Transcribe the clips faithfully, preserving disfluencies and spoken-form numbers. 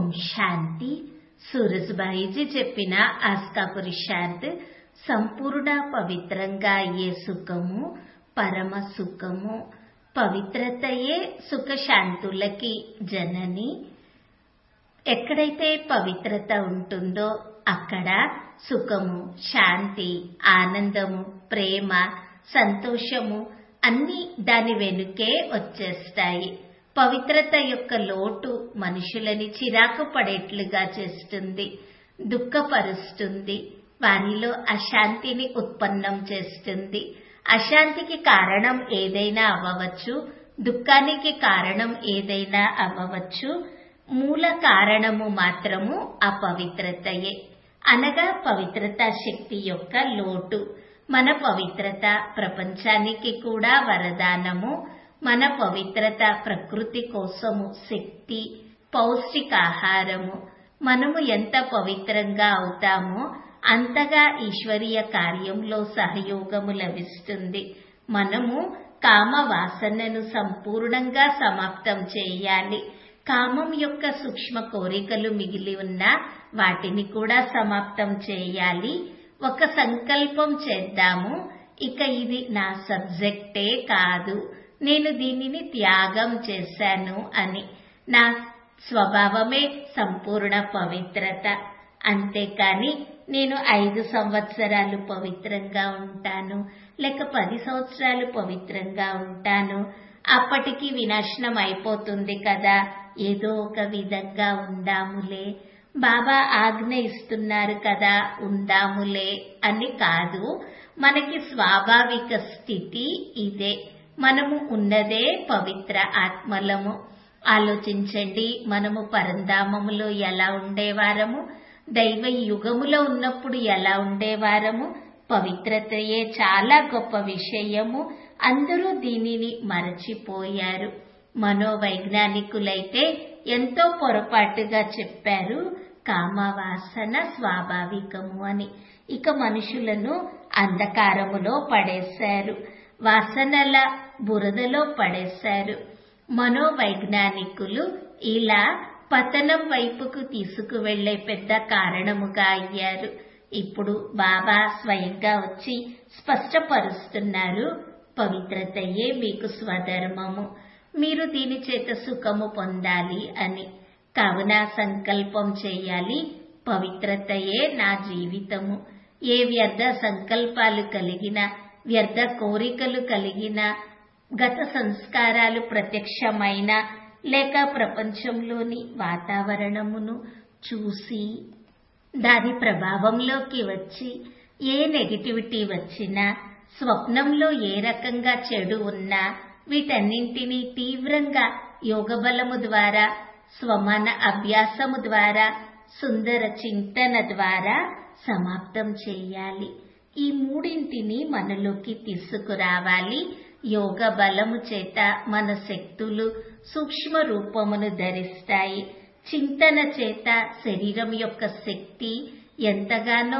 శాంతి. సూరజ్భాయిజీ చెప్పిన ఆస్కాపురి శాంత్ సంపూర్ణ పవిత్రంగా అయ్యే సుఖము పరమ సుఖము. పవిత్రతయే సుఖశాంతులకి జనని. ఎక్కడైతే పవిత్రత ఉంటుందో అక్కడ సుఖము, శాంతి, ఆనందము, ప్రేమ, సంతోషము అన్నీ దాని వెనుకే వచ్చేస్తాయి. పవిత్రత యొక్క లోటు మనుషులని చిరాకు పడేట్లుగా చేస్తుంది, దుఃఖపరుస్తుంది, వారిలో అశాంతిని ఉత్పన్నం చేస్తుంది. అశాంతికి కారణం ఏదైనా అవ్వవచ్చు, దుఃఖానికి కారణం ఏదైనా అవ్వవచ్చు. మూల కారణము మాత్రము అపవిత్రతయే, అనగా పవిత్రతా శక్తి యొక్క లోటు. మన పవిత్రత ప్రపంచానికి కూడా వరదానము. మన పవిత్రత ప్రకృతి కోసము శక్తి, పౌష్టికాహారము. మనము ఎంత పవిత్రంగా అవుతామో అంతగా ఈశ్వరీయ కార్యంలో సహయోగము లభిస్తుంది. మనము కామ వాసనను సంపూర్ణంగా సమాప్తం చేయాలి. కామం యొక్క సూక్ష్మ కోరికలు మిగిలి ఉన్న వాటిని కూడా సమాప్తం చేయాలి. ఒక సంకల్పం చేద్దాము, ఇక ఇది నా సబ్జెక్టే కాదు, నేను దీనిని త్యాగం చేశాను అని. నా స్వభావమే సంపూర్ణ పవిత్రత. అంతేకాని నేను ఐదు సంవత్సరాలు పవిత్రంగా ఉంటాను, లేక పది సంవత్సరాలు పవిత్రంగా ఉంటాను, అప్పటికి వినాశనం అయిపోతుంది కదా, ఏదో ఒక విధంగా ఉందాములే, బాబా ఆజ్ఞ ఇస్తున్నారు కదా ఉందాములే అని కాదు. మనకి స్వాభావిక స్థితి ఇదే. మనము ఉన్నదే పవిత్ర ఆత్మలము. ఆలోచించండి, మనము పరంధామములో ఎలా ఉండేవారము, దైవ యుగములో ఉన్నప్పుడు ఎలా ఉండేవారము. పవిత్రతయే చాలా గొప్ప విషయము. అందరూ దీనిని మరచిపోయారు. మనోవైజ్ఞానికులైతే ఎంతో పొరపాటుగా చెప్పారు, కామవాసన స్వాభావికము అని. ఇక మనుషులను అంధకారములో పడేశారు, వాసనల బురదలో పడేశారు. మనోవైజ్ఞానికులు ఇలా పతనం వైపుకు తీసుకువెళ్లే పెద్ద కారణముగా అయ్యారు. ఇప్పుడు బాబా స్వయంగా వచ్చి స్పష్టపరుస్తున్నారు, పవిత్రతయే మీకు స్వధర్మము, మీరు దీని చేత సుఖము పొందాలి అని. కావున సంకల్పం చేయాలి, పవిత్రతయే నా జీవితము. ఏ వ్యర్థ సంకల్పాలు కలిగిన, వ్యర్థ కోరికలు కలిగిన, గత సంస్కారాలు ప్రత్యక్షమైన, లేక ప్రపంచంలోని వాతావరణమును చూసి దాని ప్రభావంలోకి వచ్చి ఏ నెగిటివిటీ వచ్చినా, స్వప్నంలో ఏ రకంగా చెడు ఉన్నా, వీటన్నింటినీ తీవ్రంగా యోగబలము ద్వారా, స్వమాన అభ్యాసము ద్వారా, సుందర చింతన ద్వారా సమాప్తం చేయాలి. ఈ మూడింటిని మనలోకి తీసుకురావాలి. యోగ బలము చేత మన శక్తులు సూక్ష్మ రూపమును ధరిస్తాయి. చింతన చేత శరీరం యొక్క శక్తి ఎంతగానో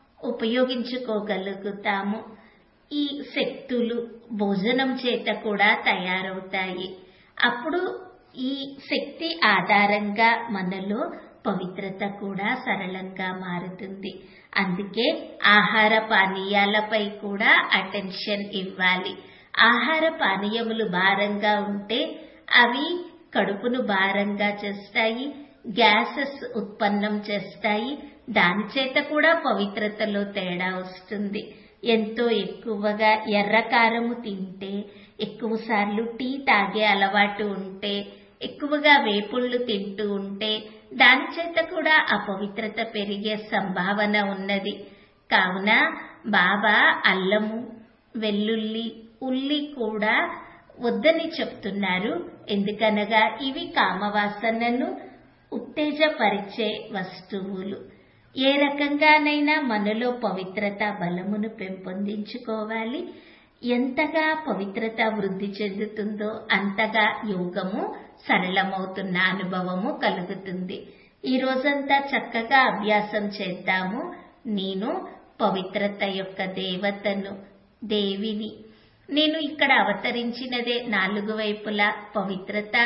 ఉపయోగించుకోగలుగుతాము. ఈ శక్తులు భోజనం చేత కూడా తయారవుతాయి. అప్పుడు ఈ శక్తి ఆధారంగా మనలో పవిత్రత కూడా సరళంగా మారుతుంది. అందుకే ఆహార పానీయాలపై కూడా అటెన్షన్ ఇవ్వాలి. ఆహార పానీయములు భారంగా ఉంటే అవి కడుపును భారంగా చేస్తాయి, గ్యాసెస్ ఉత్పన్నం చేస్తాయి. దాని చేత కూడా పవిత్రతలో తేడా వస్తుంది. ఎంతో ఎక్కువగా ఎర్రకారము తింటే, ఎక్కువ సార్లు టీ తాగే అలవాటు ఉంటే, ఎక్కువగా వేపుళ్ళు తింటూ ఉంటే దాని చేత కూడా అపవిత్రత పెరిగే సంభావన ఉన్నది. కావున బాబా అల్లము, వెల్లుల్లి, ఉల్లి కూడా వద్దని చెప్తున్నారు. ఎందుకనగా ఇవి కామవాసనను ఉత్తేజపరిచే వస్తువులు. ఏ రకంగానైనా మనలో పవిత్రత బలమును పెంపొందించుకోవాలి. ఎంతగా పవిత్రత వృద్ధి చెందుతుందో అంతగా యోగము సరళమవుతున్న అనుభవము కలుగుతుంది. ఈ రోజంతా చక్కగా అభ్యాసం చేద్దాము. నేను పవిత్రత యొక్క దేవతను, దేవిని. నేను ఇక్కడ అవతరించినదే నాలుగు వైపులా పవిత్రత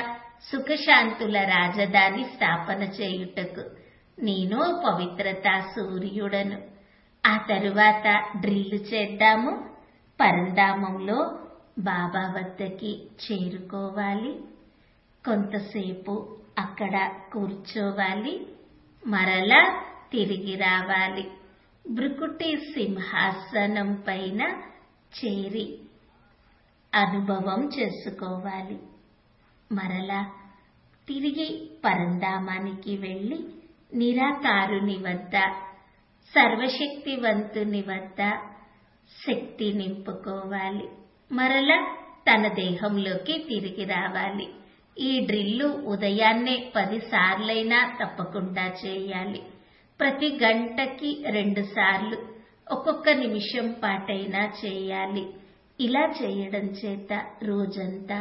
సుఖశాంతుల రాజధాని స్థాపన చేయుటకు నేను పవిత్రత సూర్యుడను. ఆ తరువాత డ్రిల్లు చేద్దాము. పరంధామంలో బాబా వద్దకి చేరుకోవాలి. కొంతసేపు అక్కడ కూర్చోవాలి. మరలా తిరిగి రావాలి. భృకుటి సింహాసనం పైన చేరి అనుభవం చేసుకోవాలి. మరలా తిరిగి పరంధామానికి వెళ్లి నిరాకారుని వద్ద, సర్వశక్తివంతుని వద్ద శక్తి నింపుకోవాలి. మరలా తన దేహంలోకి తిరిగి రావాలి. ఈ డ్రిల్లు ఉదయాన్నే పది సార్లైనా తప్పకుండా చేయాలి. ప్రతి గంటకి రెండు సార్లు, ఒక్కొక్క నిమిషం పాటైనా చేయాలి. ఇలా చేయడం చేత రోజంతా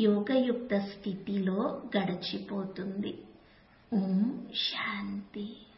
యోగయుక్త స్థితిలో గడిచిపోతుంది. ఓం శాంతి.